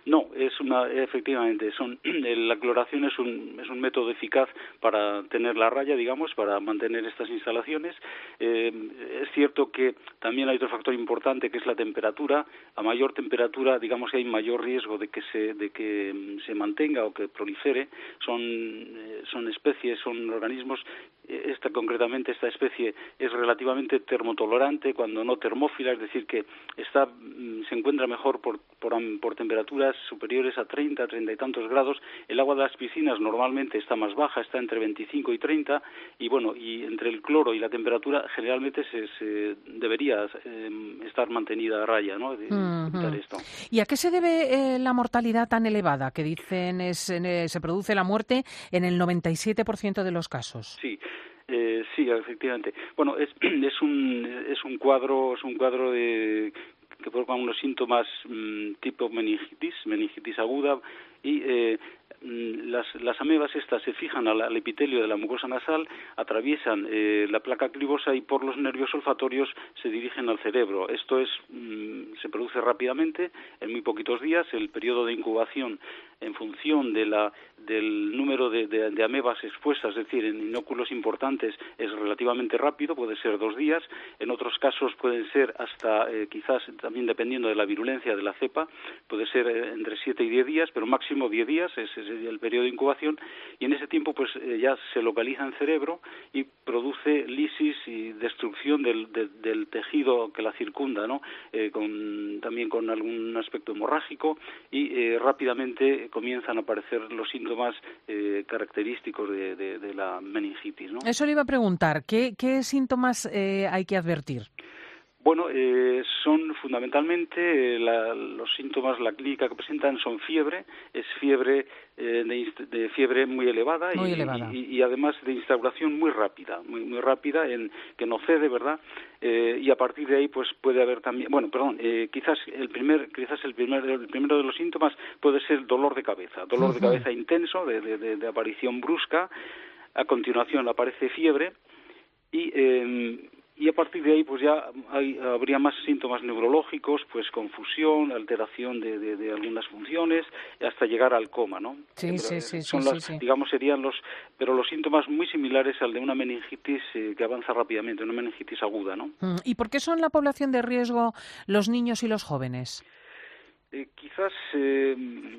No, es una, efectivamente, son, la cloración es un, es un método eficaz para tener la raya, digamos, para mantener estas instalaciones. Eh, es cierto que también hay otro factor importante que es la temperatura. A mayor temperatura, digamos que hay mayor riesgo de que se, de que se mantenga o que prolifere. Son, eh, son especies, son organismos. Esta concretamente, esta especie es relativamente termotolerante, cuando no termófila, es decir, que está, se encuentra mejor por, por, por temperaturas superiores a treinta, treinta y tantos grados. El agua de las piscinas normalmente está más baja, está entre veinticinco y treinta, y bueno, y entre el cloro y la temperatura generalmente se, se debería eh, estar mantenida a raya, ¿no? De, uh-huh. evitar esto. ¿Y a qué se debe eh, la mortalidad tan elevada que dicen es, eh, se produce la muerte en el noventa y siete por ciento de los casos? Sí. Eh, sí, efectivamente. Bueno, es, es un es un cuadro es un cuadro de que provoca unos síntomas mmm, tipo meningitis, meningitis aguda, y eh, las, las amebas estas se fijan al, al epitelio de la mucosa nasal, atraviesan eh, la placa clivosa y por los nervios olfatorios se dirigen al cerebro. Esto es mmm, se produce rápidamente, en muy poquitos días. El periodo de incubación, en función de la del número de, de, de amebas expuestas, es decir, en inóculos importantes, es relativamente rápido, puede ser dos días. En otros casos pueden ser hasta, eh, quizás también dependiendo de la virulencia de la cepa, puede ser eh, entre siete y diez días, pero máximo diez días es, es el periodo de incubación, y en ese tiempo pues eh, ya se localiza en cerebro y produce lisis y destrucción del, de, del tejido que la circunda, ¿no? Eh, con, también con algún aspecto hemorrágico, y eh, rápidamente comienzan a aparecer los síntomas eh, característicos de, de, de la meningitis, ¿no? Eso le iba a preguntar, ¿qué, qué síntomas eh, hay que advertir? Bueno, eh, son fundamentalmente eh, la, los síntomas, la clínica que presentan son fiebre, es fiebre eh, de, de fiebre muy elevada, muy y, elevada. Y, y además de instauración muy rápida, muy muy rápida, en que no cede, ¿verdad? Eh, y a partir de ahí pues puede haber también, bueno, perdón, eh, quizás el primer, quizás el primer, el primero de los síntomas puede ser dolor de cabeza, dolor uh-huh. de cabeza intenso, de, de, de, de aparición brusca. A continuación aparece fiebre y eh, y a partir de ahí pues ya hay, habría más síntomas neurológicos, pues confusión, alteración de, de, de algunas funciones, hasta llegar al coma, ¿no? Sí, pero, sí, sí, son sí, las, sí, sí. digamos, serían los, pero los síntomas muy similares al de una meningitis eh, que avanza rápidamente, una meningitis aguda, ¿no? ¿Y por qué son la población de riesgo los niños y los jóvenes? Eh, quizás eh,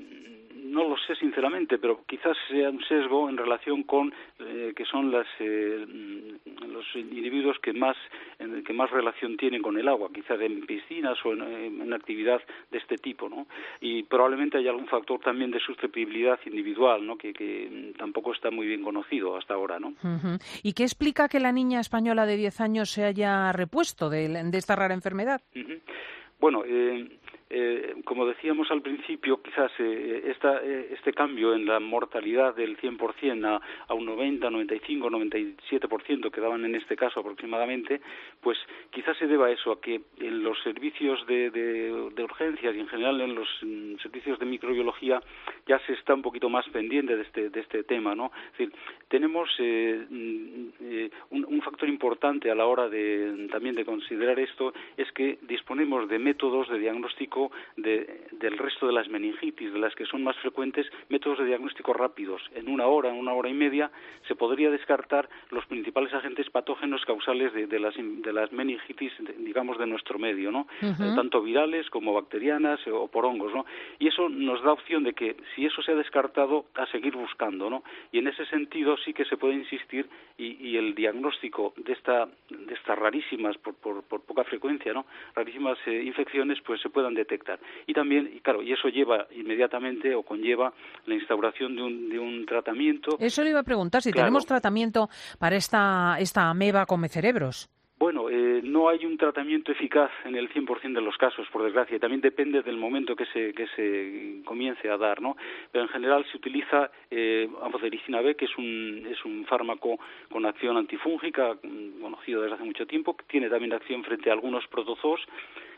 no lo sé sinceramente, pero quizás sea un sesgo en relación con eh, que son las eh, los individuos que más en, que más relación tienen con el agua, quizás en piscinas o en, en actividad de este tipo, ¿no? Y probablemente hay algún factor también de susceptibilidad individual, ¿no? Que, que tampoco está muy bien conocido hasta ahora, ¿no? Uh-huh. ¿Y qué explica que la niña española de diez años se haya repuesto de, de esta rara enfermedad? Uh-huh. Bueno, eh, Eh, como decíamos al principio, quizás eh, esta, eh, este cambio en la mortalidad del cien por ciento a, a un noventa, noventa y cinco, noventa y siete por ciento que daban en este caso aproximadamente, pues quizás se deba a eso, a que en los servicios de, de, de urgencias y en general en los en servicios de microbiología ya se está un poquito más pendiente de este, de este tema, ¿no? Es decir, tenemos eh, eh, un, un factor importante a la hora de también de considerar esto, es que disponemos de métodos de diagnóstico De, del resto de las meningitis, de las que son más frecuentes, métodos de diagnóstico rápidos. En una hora, en una hora y media, se podría descartar los principales agentes patógenos causales de, de, las, de las meningitis, de, digamos, de nuestro medio, ¿no? Uh-huh. Eh, tanto virales como bacterianas o por hongos, ¿no? Y eso nos da opción de que, si eso se ha descartado, a seguir buscando, ¿no? Y en ese sentido sí que se puede insistir y, y el diagnóstico de esta de estas rarísimas, por, por, por poca frecuencia, ¿no? Rarísimas eh, infecciones, pues se puedan detectar. Y también, y claro, y eso lleva inmediatamente o conlleva la instauración de un, de un tratamiento. Eso le iba a preguntar, si claro. tenemos tratamiento para esta, esta ameba come cerebros. Bueno, eh, no hay un tratamiento eficaz en el cien por ciento de los casos, por desgracia, y también depende del momento que se que se comience a dar, ¿no? Pero en general se utiliza eh, amoxicilina B, que es un es un fármaco con acción antifúngica, conocido desde hace mucho tiempo, que tiene también acción frente a algunos protozoos,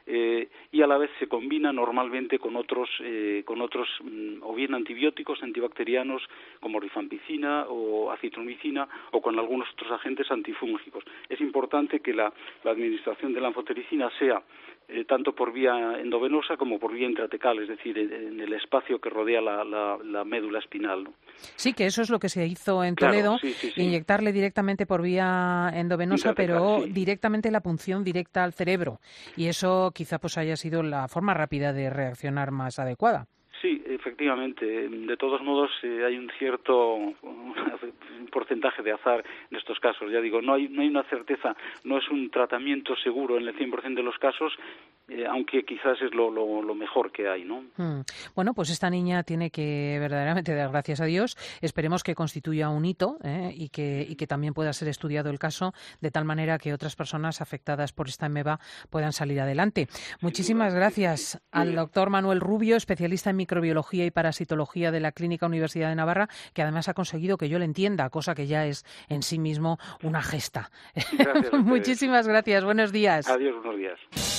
eh, y a la vez se combina normalmente con otros, eh, con otros mm, o bien antibióticos antibacterianos como rifampicina o acitromicina o con algunos otros agentes antifúngicos. Es importante que la, la administración de la anfotericina sea eh, tanto por vía endovenosa como por vía intratecal, es decir, en, en el espacio que rodea la, la, la médula espinal, ¿no? Sí, que eso es lo que se hizo en Claro, Toledo, sí, sí, sí. inyectarle directamente por vía endovenosa, Intratecal, pero sí. directamente la punción directa al cerebro. Y eso quizá pues haya sido la forma rápida de reaccionar más adecuada. Sí, efectivamente. De todos modos, eh, hay un cierto un porcentaje de azar en estos casos. Ya digo, no hay no hay una certeza, no es un tratamiento seguro en el cien por ciento de los casos, eh, aunque quizás es lo, lo, lo mejor que hay, ¿no? Hmm. Bueno, pues esta niña tiene que verdaderamente dar gracias a Dios. Esperemos que constituya un hito ¿eh? y que y que también pueda ser estudiado el caso de tal manera que otras personas afectadas por esta ameba puedan salir adelante. Muchísimas gracias al doctor Manuel Rubio, especialista en microbiología y parasitología de la Clínica Universidad de Navarra, que además ha conseguido que yo le entienda, cosa que ya es en sí mismo una gesta. Gracias. Muchísimas gracias. Buenos días. Adiós, buenos días.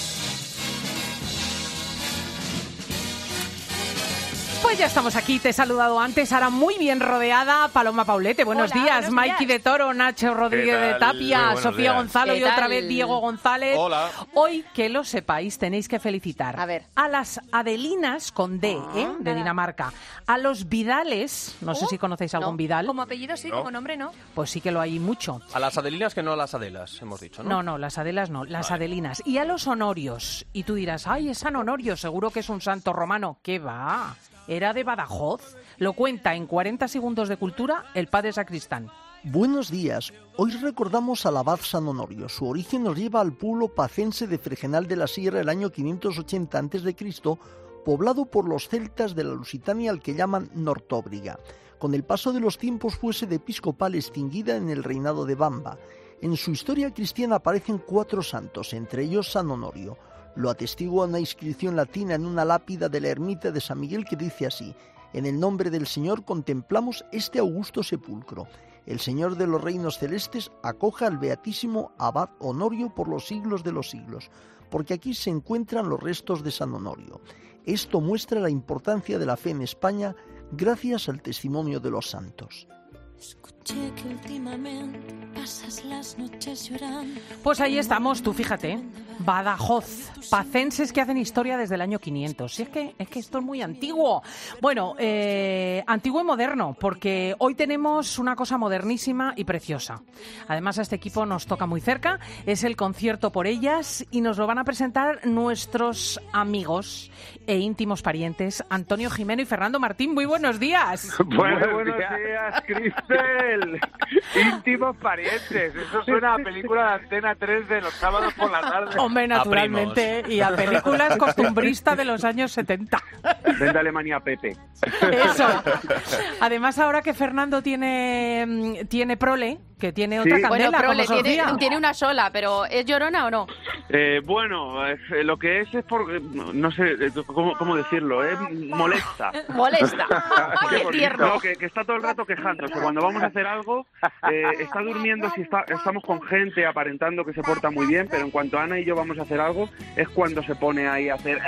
Pues ya estamos aquí, te he saludado antes, ahora muy bien rodeada, Paloma Paulete, buenos Hola, días, buenos Mikey días. de Toro, Nacho Rodríguez de Tapia, Sofía días. Gonzalo y ¿Qué otra tal? vez Diego González. Hola. Hoy, que lo sepáis, tenéis que felicitar a, ver. a las Adelinas con D, ¿eh? de Dinamarca, a los Vidales, no sé si conocéis algún No. Vidal. Como apellido sí, No. como nombre no. Pues sí que lo hay mucho. A las Adelinas que no a las Adelas, hemos dicho, ¿no? No, no, las Adelas no, las Adelinas. Y a los Honorios. Y tú dirás, ay, es San Honorio, seguro que es un santo romano. ¿Qué va? Era de Badajoz. Lo cuenta en cuarenta segundos de cultura el padre sacristán. Buenos días. Hoy recordamos al abad San Honorio. Su origen nos lleva al pueblo pacense de Fregenal de la Sierra el año quinientos ochenta antes de Cristo, poblado por los celtas de la Lusitania al que llaman Nortóbriga. Con el paso de los tiempos fue sede episcopal extinguida en el reinado de Bamba. En su historia cristiana aparecen cuatro santos, entre ellos San Honorio. Lo atestigua una inscripción latina en una lápida de la ermita de San Miguel que dice así: en el nombre del Señor contemplamos este augusto sepulcro. El Señor de los reinos celestes acoja al beatísimo abad Honorio por los siglos de los siglos, porque aquí se encuentran los restos de San Honorio. Esto muestra la importancia de la fe en España gracias al testimonio de los santos. Escuché que últimamente pasas las noches llorando. Pues ahí estamos, tú fíjate, Badajoz, pacenses que hacen historia desde el año quinientos. Si es que, es que esto es muy antiguo. Bueno, eh, antiguo y moderno, porque hoy tenemos una cosa modernísima y preciosa. Además, a este equipo nos toca muy cerca, es el concierto por ellas y nos lo van a presentar nuestros amigos e íntimos parientes, Antonio Jimeno y Fernando Martín. Muy buenos días. Bueno, buenos días, Cristel. Íntimos parientes. Eso suena a película de Antena tres de los sábados por la tarde. Hombre, naturalmente. Y a películas costumbristas de los años setenta. Ven de Alemania, Pepe. Eso. Además, ahora que Fernando tiene, tiene prole, que tiene otra Sí. candela, Bueno, Prole, como tiene, Sofía. tiene una sola, pero ¿es llorona o no? Eh, bueno, eh, lo que es es por... No sé eh, cómo, cómo decirlo, es molesta. Molesta. Qué Qué bonito. tierno. No, que, que está todo el rato quejándose. Cuando vamos a hacer algo, eh, está durmiendo si está, estamos con gente aparentando que se porta muy bien, pero en cuanto Ana y yo vamos a hacer algo, es cuando se pone ahí a hacer...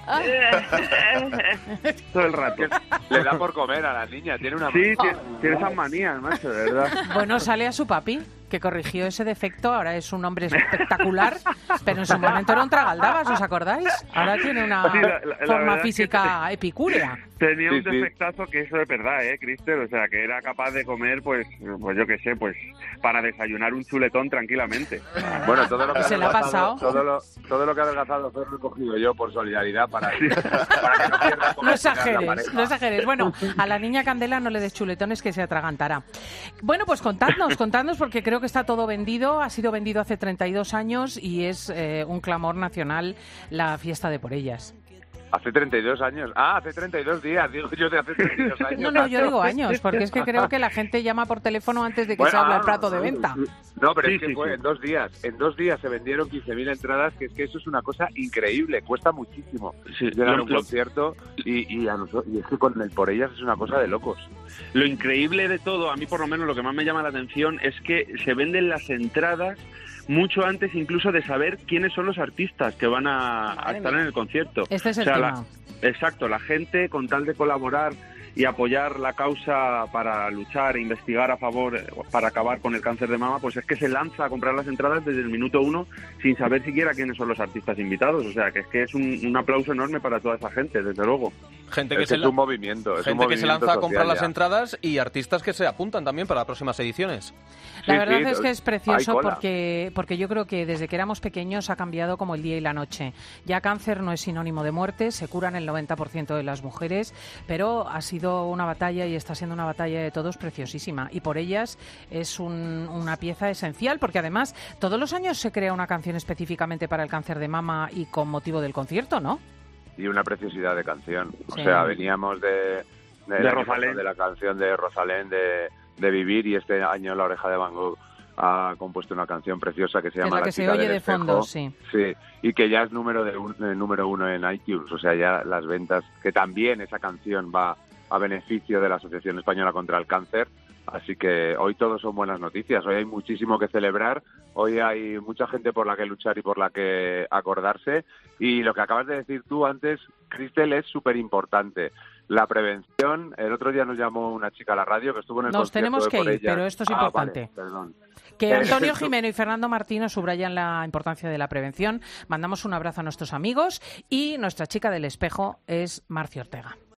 todo el rato. Le da por comer a la niña, tiene una Sí, manía. tiene, tiene esas manías, macho, de verdad. Bueno, sale a su papi, que corrigió ese defecto, ahora es un hombre espectacular, pero en su momento era un tragaldabas, ¿os acordáis? Ahora tiene una Sí, la- la- la forma verdad es que física epicúrea. Tenía Sí, un sí. defectazo que eso es verdad, ¿eh, Cristel? O sea, que era capaz de comer, pues, pues yo qué sé, pues para desayunar un chuletón tranquilamente. Bueno, todo lo que Se ha le ha adelgazado- pasado. Todo lo, todo lo que ha adelgazado fue recogido yo por solidaridad para, para que no pierda No exageres, la pareja. no exageres. Bueno, a la niña Candela no le des chuletones que se atragantará. Bueno, pues contadnos, contadnos porque creo que está todo vendido, ha sido vendido hace treinta y dos años y es eh, un clamor nacional la fiesta de por ellas. Hace treinta y dos años. Ah, hace treinta y dos días, digo yo de hace treinta y dos años. No, no, yo digo años, porque es que creo que la gente llama por teléfono antes de que Bueno, se abra ah, el plato de venta. No, pero Sí, es que sí, fue sí. en dos días. En dos días se vendieron quince mil entradas, que es que eso es una cosa increíble. Cuesta muchísimo Sí, llegar a lo- un lo- concierto y, y, a nosotros, y es que con el por ellas es una cosa de locos. Lo increíble de todo, a mí por lo menos lo que más me llama la atención es que se venden las entradas mucho antes incluso de saber quiénes son los artistas que van a, a estar en el concierto. Este es el o sea, tema. La, exacto, la gente con tal de colaborar y apoyar la causa para luchar e investigar a favor, para acabar con el cáncer de mama, pues es que se lanza a comprar las entradas desde el minuto uno sin saber siquiera quiénes son los artistas invitados. O sea, que es que es un, un aplauso enorme para toda esa gente, desde luego. Gente es que, se, es la... un movimiento, es gente un que se movimiento lanza a comprar social las ya. entradas y artistas que se apuntan también para las próximas ediciones. La Sí, verdad sí, es que es hay precioso cola. porque, porque yo creo que desde que éramos pequeños ha cambiado como el día y la noche. Ya cáncer no es sinónimo de muerte, se curan el noventa por ciento de las mujeres, pero ha sido una batalla y está siendo una batalla de todos preciosísima. Y por ellas es un- una pieza esencial, porque además todos los años se crea una canción específicamente para el cáncer de mama y con motivo del concierto, ¿no? Y una preciosidad de canción. O Sí. sea, veníamos de, de, De del año Rosalén. pasado de la canción de Rosalén, de, de Vivir, y este año La Oreja de Van Gogh ha compuesto una canción preciosa que se Que es llama la La que se chica oye del de espejo. fondo, sí. Sí, y que ya es número, de un- eh, número uno en iTunes. O sea, ya las ventas, que también esa canción va a beneficio de la Asociación Española contra el Cáncer. Así que hoy todo son buenas noticias, hoy hay muchísimo que celebrar, hoy hay mucha gente por la que luchar y por la que acordarse, y lo que acabas de decir tú antes, Cristel, es súper importante. La prevención, el otro día nos llamó una chica a la radio que estuvo en el Nos concierto tenemos de que Por ir, Ella. pero esto es Ah, importante. vale, perdón. Que Eh, Antonio Jimeno y Fernando Martínez subrayan la importancia de la prevención. Mandamos un abrazo a nuestros amigos y nuestra chica del espejo es Marcia Ortega.